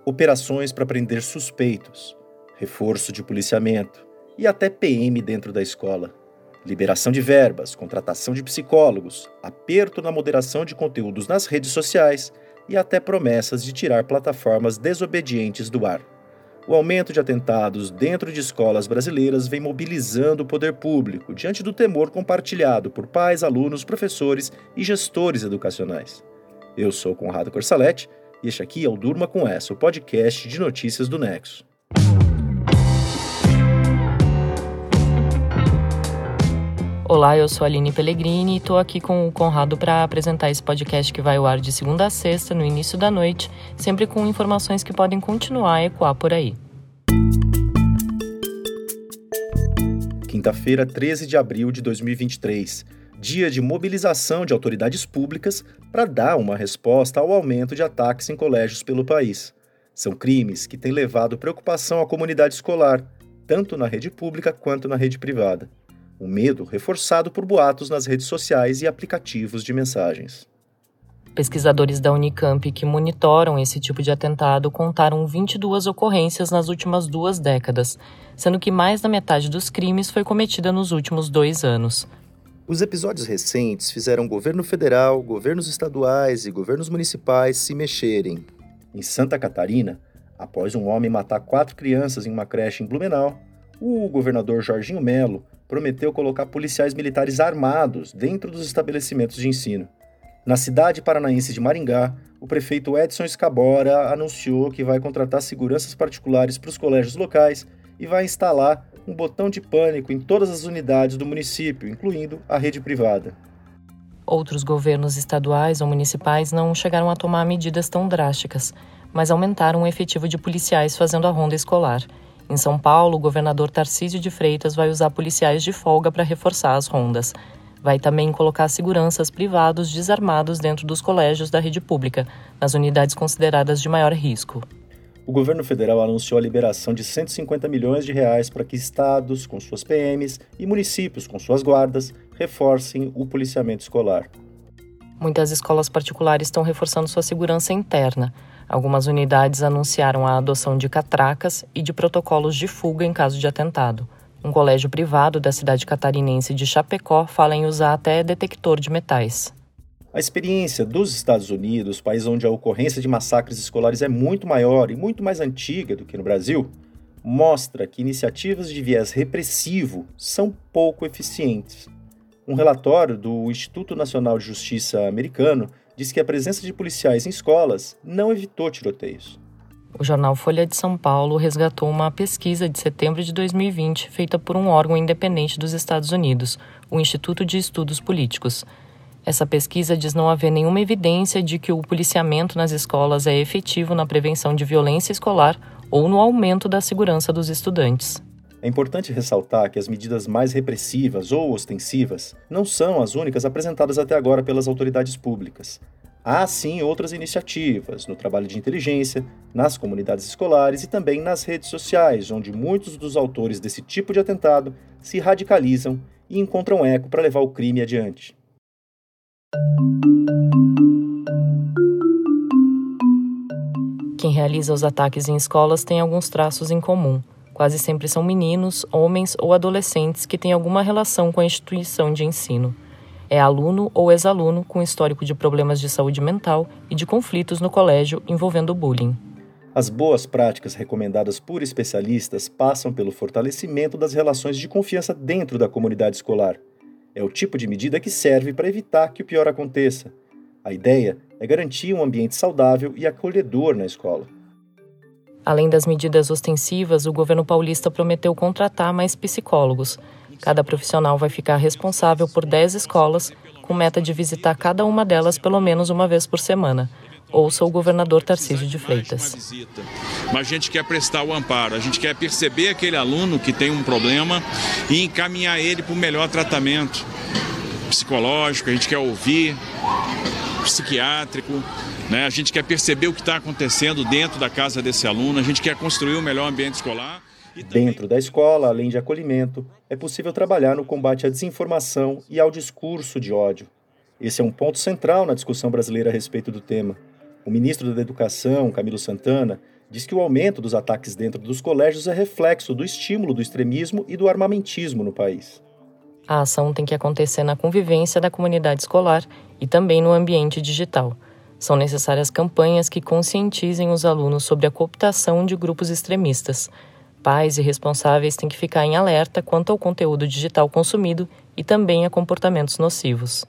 operações para prender suspeitos, reforço de policiamento e até PM dentro da escola. Liberação de verbas, contratação de psicólogos, aperto na moderação de conteúdos nas redes sociais e até promessas de tirar plataformas desobedientes do ar. O aumento de atentados dentro de escolas brasileiras vem mobilizando o poder público diante do temor compartilhado por pais, alunos, professores e gestores educacionais. Eu sou Conrado Corsaletti e este aqui é o Durma com Essa, o podcast de notícias do Nexo. Olá, eu sou a Aline Pellegrini e estou aqui com o Conrado para apresentar esse podcast que vai ao ar de segunda a sexta, no início da noite, sempre com informações que podem continuar a ecoar por aí. Quinta-feira, 13 de abril de 2023, dia de mobilização de autoridades públicas para dar uma resposta ao aumento de ataques em colégios pelo país. São crimes que têm levado preocupação à comunidade escolar, tanto na rede pública quanto na rede privada. Um medo reforçado por boatos nas redes sociais e aplicativos de mensagens. Pesquisadores da Unicamp que monitoram esse tipo de atentado contaram 22 ocorrências nas últimas 2 décadas, sendo que mais da metade dos crimes foi cometida nos últimos 2 anos. Os episódios recentes fizeram o governo federal, governos estaduais e governos municipais se mexerem. Em Santa Catarina, após um homem matar 4 crianças em uma creche em Blumenau, o governador Jorginho Melo prometeu colocar policiais militares armados dentro dos estabelecimentos de ensino. Na cidade paranaense de Maringá, o prefeito Edson Escabora anunciou que vai contratar seguranças particulares para os colégios locais e vai instalar um botão de pânico em todas as unidades do município, incluindo a rede privada. Outros governos estaduais ou municipais não chegaram a tomar medidas tão drásticas, mas aumentaram o efetivo de policiais fazendo a ronda escolar. Em São Paulo, o governador Tarcísio de Freitas vai usar policiais de folga para reforçar as rondas. Vai também colocar seguranças privados desarmados dentro dos colégios da rede pública, nas unidades consideradas de maior risco. O governo federal anunciou a liberação de R$150 milhões para que estados, com suas PMs, e municípios, com suas guardas, reforcem o policiamento escolar. Muitas escolas particulares estão reforçando sua segurança interna. Algumas unidades anunciaram a adoção de catracas e de protocolos de fuga em caso de atentado. Um colégio privado da cidade catarinense de Chapecó fala em usar até detector de metais. A experiência dos Estados Unidos, país onde a ocorrência de massacres escolares é muito maior e muito mais antiga do que no Brasil, mostra que iniciativas de viés repressivo são pouco eficientes. Um relatório do Instituto Nacional de Justiça americano diz que a presença de policiais em escolas não evitou tiroteios. O jornal Folha de São Paulo resgatou uma pesquisa de setembro de 2020 feita por um órgão independente dos Estados Unidos, o Instituto de Estudos Políticos. Essa pesquisa diz não haver nenhuma evidência de que o policiamento nas escolas é efetivo na prevenção de violência escolar ou no aumento da segurança dos estudantes. É importante ressaltar que as medidas mais repressivas ou ostensivas não são as únicas apresentadas até agora pelas autoridades públicas. Há, sim, outras iniciativas no trabalho de inteligência, nas comunidades escolares e também nas redes sociais, onde muitos dos autores desse tipo de atentado se radicalizam e encontram eco para levar o crime adiante. Quem realiza os ataques em escolas tem alguns traços em comum. Quase sempre são meninos, homens ou adolescentes que têm alguma relação com a instituição de ensino. É aluno ou ex-aluno com histórico de problemas de saúde mental e de conflitos no colégio envolvendo bullying. As boas práticas recomendadas por especialistas passam pelo fortalecimento das relações de confiança dentro da comunidade escolar. É o tipo de medida que serve para evitar que o pior aconteça. A ideia é garantir um ambiente saudável e acolhedor na escola. Além das medidas ostensivas, o governo paulista prometeu contratar mais psicólogos. Cada profissional vai ficar responsável por 10 escolas, com meta de visitar cada uma delas pelo menos uma vez por semana. Ouça o governador Tarcísio de Freitas. Mas a gente quer prestar o amparo, a gente quer perceber aquele aluno que tem um problema e encaminhar ele para o melhor tratamento psicológico, a gente quer ouvir, psiquiátrico. A gente quer perceber o que está acontecendo dentro da casa desse aluno, a gente quer construir um melhor ambiente escolar. Dentro da escola, além de acolhimento, é possível trabalhar no combate à desinformação e ao discurso de ódio. Esse é um ponto central na discussão brasileira a respeito do tema. O ministro da Educação, Camilo Santana, Diz que o aumento dos ataques dentro dos colégios é reflexo do estímulo do extremismo e do armamentismo no país. A ação tem que acontecer na convivência da comunidade escolar e também no ambiente digital. São necessárias campanhas que conscientizem os alunos sobre a cooptação de grupos extremistas. Pais e responsáveis têm que ficar em alerta quanto ao conteúdo digital consumido e também a comportamentos nocivos.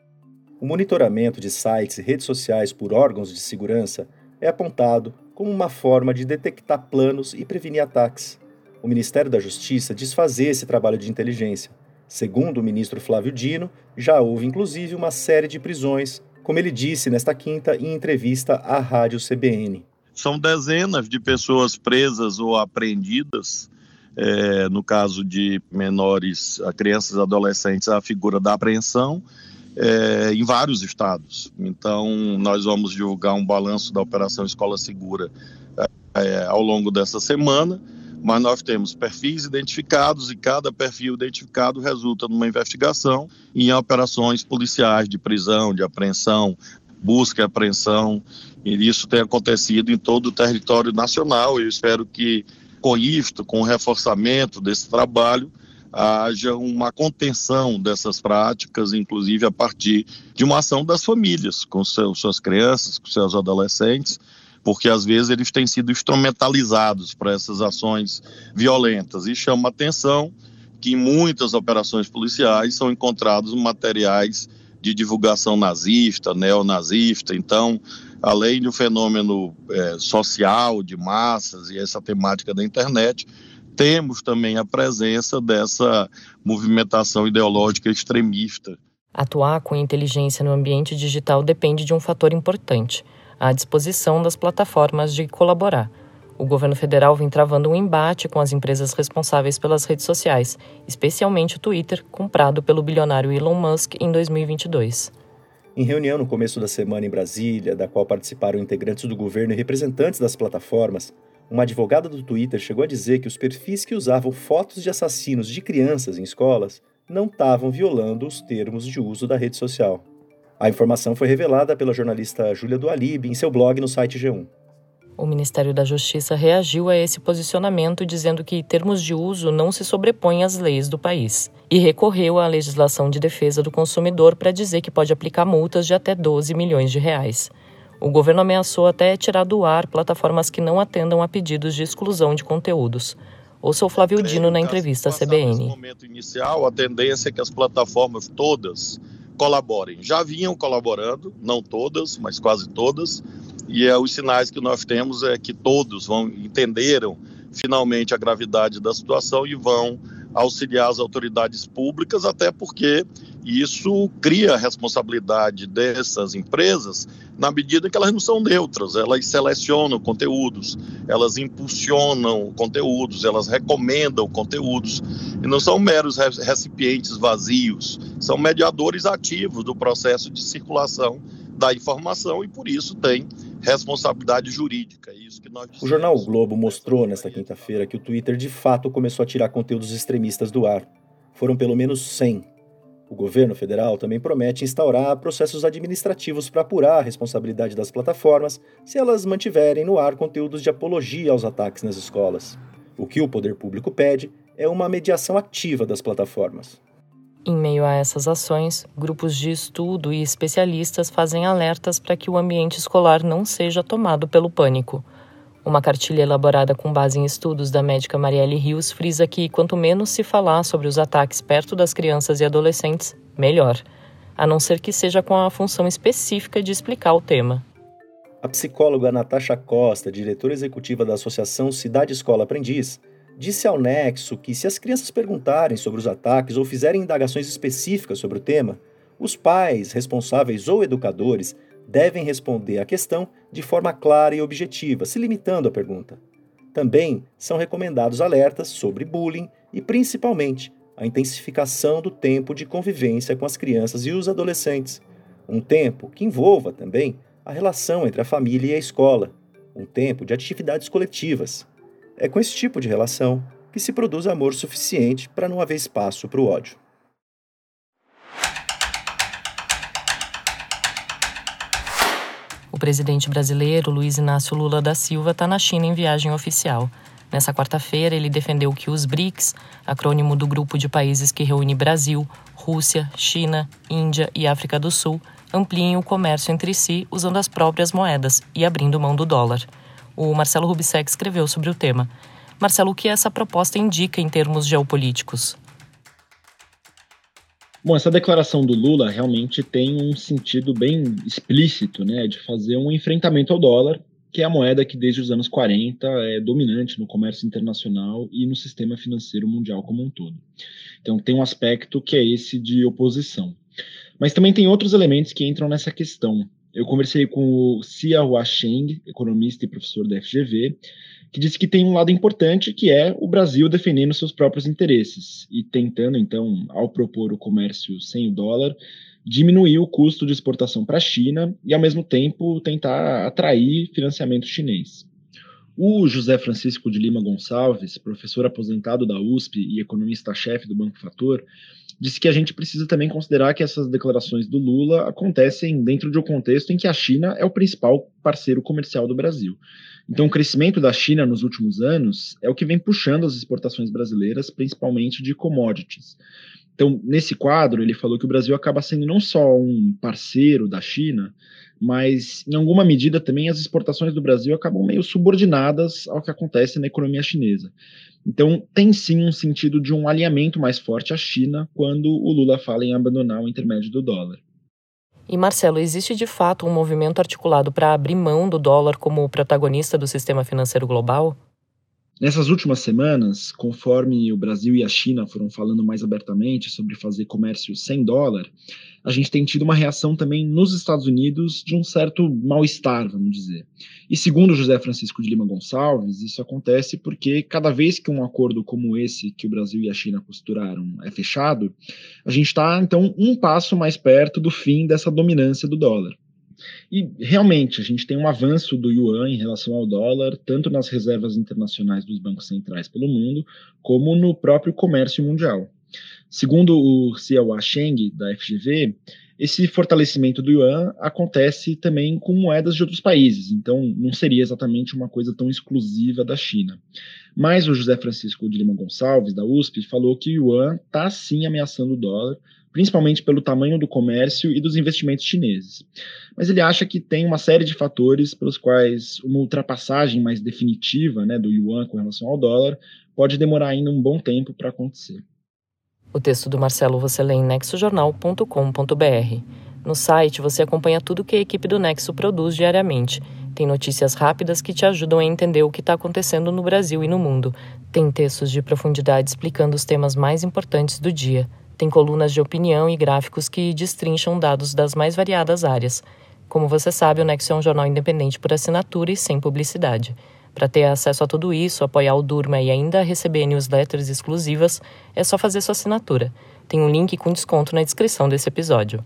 O monitoramento de sites e redes sociais por órgãos de segurança é apontado como uma forma de detectar planos e prevenir ataques. O Ministério da Justiça diz fazer esse trabalho de inteligência. Segundo o ministro Flávio Dino, já houve inclusive uma série de prisões, como ele disse nesta quinta em entrevista à Rádio CBN. São dezenas de pessoas presas ou apreendidas, no caso de menores, crianças e adolescentes, a figura da apreensão, em vários estados. Então, nós vamos divulgar um balanço da Operação Escola Segura ao longo dessa semana, mas nós temos perfis identificados e cada perfil identificado resulta numa investigação e em operações policiais de prisão, de apreensão, busca e apreensão, e isso tem acontecido em todo o território nacional. Eu espero que com isto, com o reforçamento desse trabalho, haja uma contenção dessas práticas, inclusive a partir de uma ação das famílias, com suas crianças, com seus adolescentes, porque às vezes eles têm sido instrumentalizados para essas ações violentas. E chama a atenção que em muitas operações policiais são encontrados materiais de divulgação nazista, neonazista. Então, além do fenômeno social de massas e essa temática da internet, temos também a presença dessa movimentação ideológica extremista. Atuar com inteligência no ambiente digital depende de um fator importante: a disposição das plataformas de colaborar. O governo federal vem travando um embate com as empresas responsáveis pelas redes sociais, especialmente o Twitter, comprado pelo bilionário Elon Musk em 2022. Em reunião no começo da semana em Brasília, da qual participaram integrantes do governo e representantes das plataformas, uma advogada do Twitter chegou a dizer que os perfis que usavam fotos de assassinos de crianças em escolas não estavam violando os termos de uso da rede social. A informação foi revelada pela jornalista Júlia Dualib em seu blog no site G1. O Ministério da Justiça reagiu a esse posicionamento dizendo que termos de uso não se sobrepõem às leis do país e recorreu à legislação de defesa do consumidor para dizer que pode aplicar multas de até 12 milhões de reais. O governo ameaçou até tirar do ar plataformas que não atendam a pedidos de exclusão de conteúdos. Ouça o Flávio Dino na entrevista à CBN. Nesse momento inicial, a tendência é que as plataformas todas colaborem. Já vinham colaborando, não todas, mas quase todas, e os sinais que nós temos é que todos entenderam finalmente a gravidade da situação e vão auxiliar as autoridades públicas, até porque isso cria a responsabilidade dessas empresas na medida que elas não são neutras, elas selecionam conteúdos, elas impulsionam conteúdos, elas recomendam conteúdos, e não são meros recipientes vazios, são mediadores ativos do processo de circulação da informação e por isso tem responsabilidade jurídica. Isso que nós... O jornal O Globo mostrou nesta quinta-feira que o Twitter de fato começou a tirar conteúdos extremistas do ar. Foram pelo menos 100. O governo federal também promete instaurar processos administrativos para apurar a responsabilidade das plataformas se elas mantiverem no ar conteúdos de apologia aos ataques nas escolas. O que o poder público pede é uma mediação ativa das plataformas. Em meio a essas ações, grupos de estudo e especialistas fazem alertas para que o ambiente escolar não seja tomado pelo pânico. Uma cartilha elaborada com base em estudos da médica Marielle Rios frisa que quanto menos se falar sobre os ataques perto das crianças e adolescentes, melhor, a não ser que seja com a função específica de explicar o tema. A psicóloga Natasha Costa, diretora executiva da Associação Cidade Escola Aprendiz, disse ao Nexo que se as crianças perguntarem sobre os ataques ou fizerem indagações específicas sobre o tema, os pais, responsáveis ou educadores devem responder à questão de forma clara e objetiva, se limitando à pergunta. Também são recomendados alertas sobre bullying e, principalmente, a intensificação do tempo de convivência com as crianças e os adolescentes. Um tempo que envolva também a relação entre a família e a escola. Um tempo de atividades coletivas. É com esse tipo de relação que se produz amor suficiente para não haver espaço para o ódio. O presidente brasileiro, Luiz Inácio Lula da Silva, está na China em viagem oficial. Nessa quarta-feira, ele defendeu que os BRICS, acrônimo do grupo de países que reúne Brasil, Rússia, China, Índia e África do Sul, ampliem o comércio entre si usando as próprias moedas e abrindo mão do dólar. O Marcelo Rubissek escreveu sobre o tema. Marcelo, o que essa proposta indica em termos geopolíticos? Bom, essa declaração do Lula realmente tem um sentido bem explícito, né, de fazer um enfrentamento ao dólar, que é a moeda que desde os anos 40 é dominante no comércio internacional e no sistema financeiro mundial como um todo. Então tem um aspecto que é esse de oposição. Mas também tem outros elementos que entram nessa questão. Eu conversei com o Xia Huasheng, economista e professor da FGV, que disse que tem um lado importante, que é o Brasil defendendo seus próprios interesses e tentando, então, ao propor o comércio sem o dólar, diminuir o custo de exportação para a China e, ao mesmo tempo, tentar atrair financiamento chinês. O José Francisco de Lima Gonçalves, professor aposentado da USP e economista-chefe do Banco Fator, disse que a gente precisa também considerar que essas declarações do Lula acontecem dentro de um contexto em que a China é o principal parceiro comercial do Brasil. Então, o crescimento da China nos últimos anos é o que vem puxando as exportações brasileiras, principalmente de commodities. Então, nesse quadro, ele falou que o Brasil acaba sendo não só um parceiro da China, mas, em alguma medida, também as exportações do Brasil acabam meio subordinadas ao que acontece na economia chinesa. Então, tem sim um sentido de um alinhamento mais forte à China quando o Lula fala em abandonar o intermédio do dólar. E, Marcelo, existe de fato um movimento articulado para abrir mão do dólar como protagonista do sistema financeiro global? Nessas últimas semanas, conforme o Brasil e a China foram falando mais abertamente sobre fazer comércio sem dólar, a gente tem tido uma reação também nos Estados Unidos de um certo mal-estar, vamos dizer. E segundo José Francisco de Lima Gonçalves, isso acontece porque cada vez que um acordo como esse que o Brasil e a China costuraram é fechado, a gente está, então, um passo mais perto do fim dessa dominância do dólar. E, realmente, a gente tem um avanço do yuan em relação ao dólar, tanto nas reservas internacionais dos bancos centrais pelo mundo, como no próprio comércio mundial. Segundo o Xia Huasheng, da FGV, esse fortalecimento do yuan acontece também com moedas de outros países, então não seria exatamente uma coisa tão exclusiva da China. Mas o José Francisco de Lima Gonçalves, da USP, falou que o yuan está sim ameaçando o dólar, principalmente pelo tamanho do comércio e dos investimentos chineses. Mas ele acha que tem uma série de fatores pelos quais uma ultrapassagem mais definitiva, né, do yuan com relação ao dólar pode demorar ainda um bom tempo para acontecer. O texto do Marcelo você lê em nexojornal.com.br. No site você acompanha tudo que a equipe do Nexo produz diariamente. Tem notícias rápidas que te ajudam a entender o que está acontecendo no Brasil e no mundo. Tem textos de profundidade explicando os temas mais importantes do dia. Tem colunas de opinião e gráficos que destrincham dados das mais variadas áreas. Como você sabe, o Nexo é um jornal independente por assinatura e sem publicidade. Para ter acesso a tudo isso, apoiar o Durma e ainda receber newsletters exclusivas, é só fazer sua assinatura. Tem um link com desconto na descrição desse episódio.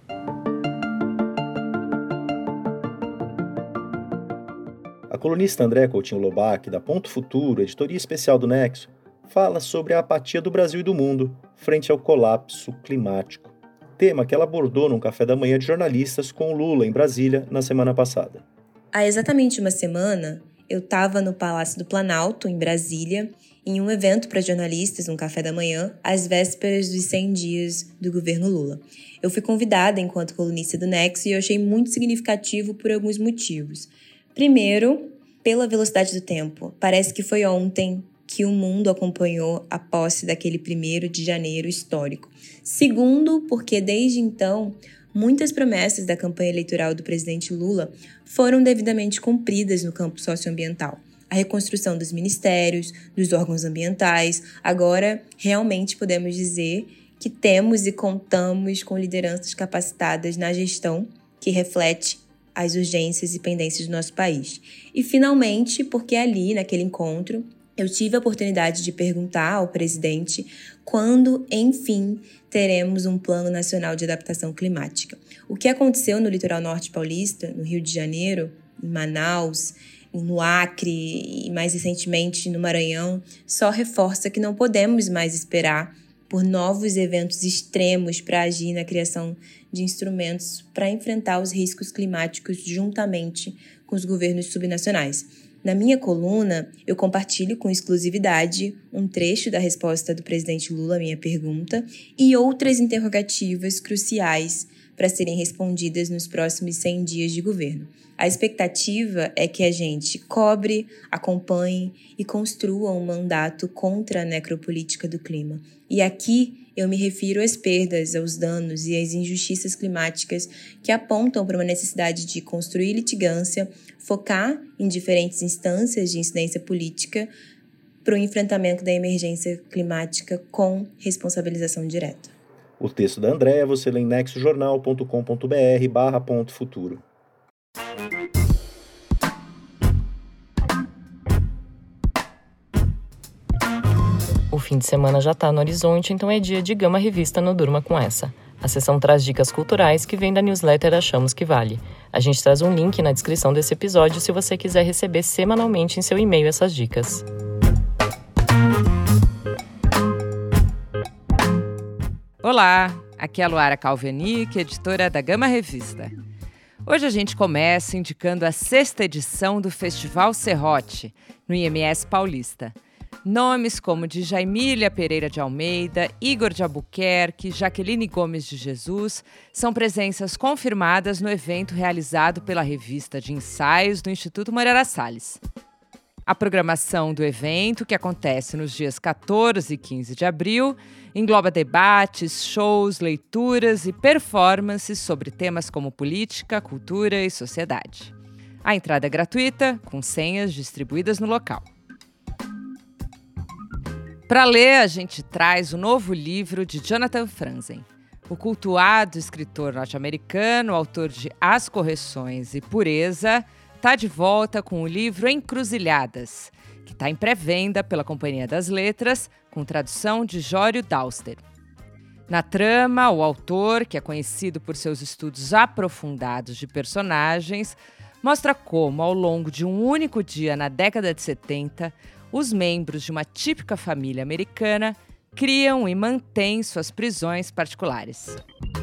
A colunista Andréa Coutinho Lobac, da Ponto Futuro, editoria especial do Nexo, fala sobre a apatia do Brasil e do mundo frente ao colapso climático, tema que ela abordou num café da manhã de jornalistas com o Lula em Brasília na semana passada. Há exatamente uma semana, eu estava no Palácio do Planalto, em Brasília, em um evento para jornalistas, um café da manhã, às vésperas dos 100 dias do governo Lula. Eu fui convidada enquanto colunista do Nexo e eu achei muito significativo por alguns motivos. Primeiro, pela velocidade do tempo. Parece que foi ontem que o mundo acompanhou a posse daquele 1º de janeiro histórico. Segundo, porque desde então, muitas promessas da campanha eleitoral do presidente Lula foram devidamente cumpridas no campo socioambiental. A reconstrução dos ministérios, dos órgãos ambientais. Agora, realmente podemos dizer que temos e contamos com lideranças capacitadas na gestão que reflete as urgências e pendências do nosso país. E, finalmente, porque ali, naquele encontro, eu tive a oportunidade de perguntar ao presidente quando, enfim, teremos um Plano Nacional de Adaptação Climática. O que aconteceu no litoral norte paulista, no Rio de Janeiro, em Manaus, no Acre e, mais recentemente, no Maranhão, só reforça que não podemos mais esperar por novos eventos extremos para agir na criação de instrumentos para enfrentar os riscos climáticos juntamente com os governos subnacionais. Na minha coluna, eu compartilho com exclusividade um trecho da resposta do presidente Lula à minha pergunta e outras interrogativas cruciais para serem respondidas nos próximos 100 dias de governo. A expectativa é que a gente cobre, acompanhe e construa um mandato contra a necropolítica do clima. E aqui eu me refiro às perdas, aos danos e às injustiças climáticas que apontam para uma necessidade de construir litigância, focar em diferentes instâncias de incidência política para o enfrentamento da emergência climática com responsabilização direta. O texto da Andréa você lê em nexojornal.com.br/.futuro. O fim de semana já está no horizonte, então é dia de Gama Revista no Durma Com Essa. A sessão traz dicas culturais que vem da newsletter Achamos Que Vale. A gente traz um link na descrição desse episódio se você quiser receber semanalmente em seu e-mail essas dicas. Olá, aqui é a Luara Calvenic, editora da Gama Revista. Hoje a gente começa indicando a 6ª edição do Festival Serrote, no IMS Paulista. Nomes como Djamília Pereira de Almeida, Igor de Albuquerque, Jaqueline Gomes de Jesus são presenças confirmadas no evento realizado pela revista de ensaios do Instituto Moreira Salles. A programação do evento, que acontece nos dias 14 e 15 de abril, engloba debates, shows, leituras e performances sobre temas como política, cultura e sociedade. A entrada é gratuita, com senhas distribuídas no local. Para ler, a gente traz o novo livro de Jonathan Franzen. O cultuado escritor norte-americano, autor de As Correções e Pureza, está de volta com o livro Encruzilhadas, que está em pré-venda pela Companhia das Letras, com tradução de Jório Dauster. Na trama, o autor, que é conhecido por seus estudos aprofundados de personagens, mostra como, ao longo de um único dia na década de 70, os membros de uma típica família americana criam e mantêm suas prisões particulares.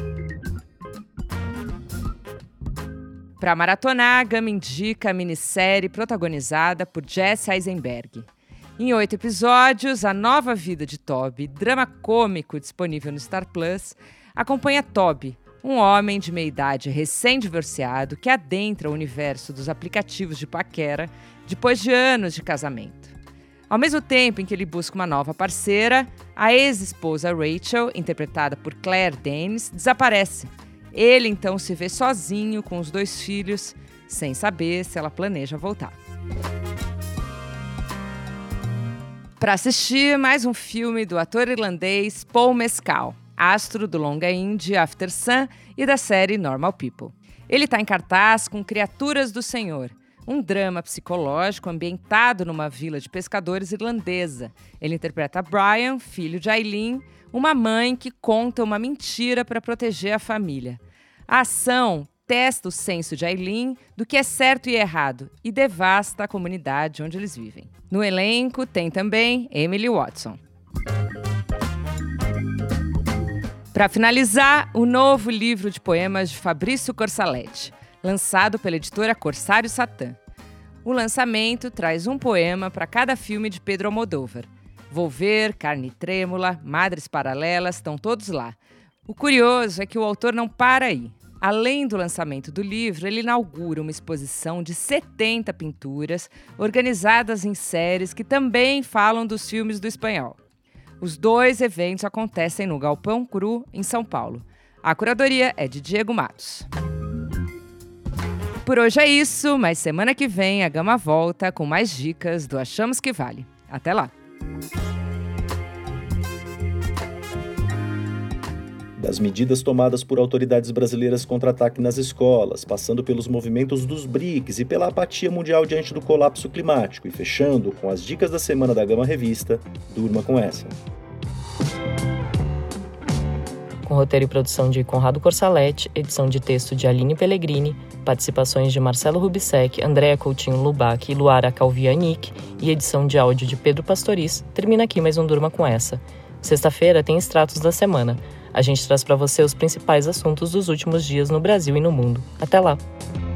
Para maratonar, a Gama indica a minissérie protagonizada por Jesse Eisenberg. Em 8 episódios, A Nova Vida de Toby, drama cômico disponível no Star Plus, acompanha Toby, um homem de meia-idade recém-divorciado que adentra o universo dos aplicativos de paquera depois de anos de casamento. Ao mesmo tempo em que ele busca uma nova parceira, a ex-esposa Rachel, interpretada por Claire Danes, desaparece. Ele então se vê sozinho com os 2 filhos, sem saber se ela planeja voltar. Para assistir, mais um filme do ator irlandês Paul Mescal, astro do longa indie After Sun e da série Normal People. Ele está em cartaz com Criaturas do Senhor, um drama psicológico ambientado numa vila de pescadores irlandesa. Ele interpreta Brian, filho de Aileen, uma mãe que conta uma mentira para proteger a família. A ação testa o senso de Aileen do que é certo e errado e devasta a comunidade onde eles vivem. No elenco tem também Emily Watson. Para finalizar, o novo livro de poemas de Fabrício Corsaletti, lançado pela editora Corsário Satã. O lançamento traz um poema para cada filme de Pedro Almodóvar. Volver, Carne Trêmula, Madres Paralelas, estão todos lá. O curioso é que o autor não para aí. Além do lançamento do livro, ele inaugura uma exposição de 70 pinturas organizadas em séries que também falam dos filmes do espanhol. Os 2 eventos acontecem no Galpão Cru, em São Paulo. A curadoria é de Diego Matos. Por hoje é isso, mas semana que vem a Gama volta com mais dicas do Achamos Que Vale. Até lá! Das medidas tomadas por autoridades brasileiras contra ataque nas escolas, passando pelos movimentos dos BRICS e pela apatia mundial diante do colapso climático e fechando com as dicas da semana da Gama Revista, Durma Com Essa. Com roteiro e produção de Conrado Corsaletti, edição de texto de Aline Pellegrini, participações de Marcelo Rubissec, Andréa Coutinho Lubac e Luara Calvianic e edição de áudio de Pedro Pastoriz, termina aqui mais um Durma Com Essa. Sexta-feira tem extratos da semana. A gente traz para você os principais assuntos dos últimos dias no Brasil e no mundo. Até lá!